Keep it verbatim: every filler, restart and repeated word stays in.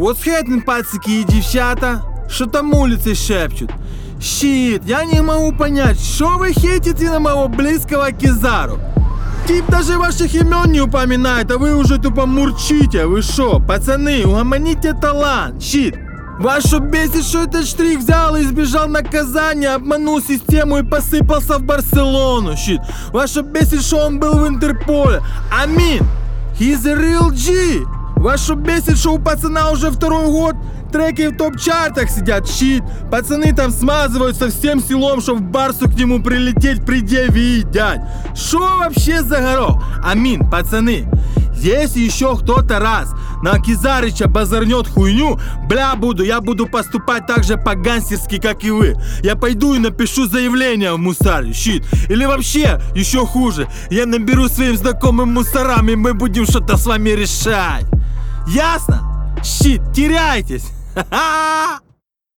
What's happening, пацики и девчата? Что там улицы шепчут? Щит, я не могу понять, что вы хейтите на моего близкого Кизару? Тип даже ваших имен не упоминает, а вы уже тупо мурчите. Вы шо, пацаны, угомоните талант, щит. Вас что бесит, что этот штрих взял и избежал наказания, обманул систему и посыпался в Барселону, щит. Вас что бесит, что он был в Интерполе. Амин, he's a real G. Вас что бесит, что у пацана уже второй год треки в топ-чартах сидят, щит. Пацаны там смазываются всем селом, чтобы в Барсу к нему прилететь, предъявить, дядь. Шо вообще за горох? Амин, пацаны, если еще кто-то раз на Кизарыча базарнет хуйню, бля буду, я буду поступать так же по-гангстерски, как и вы. Я пойду и напишу заявление в мусаре, щит. Или вообще, еще хуже, я наберу своим знакомым мусорам, и мы будем что-то с вами решать. Ясно? Щит, теряйтесь! Ха-ха!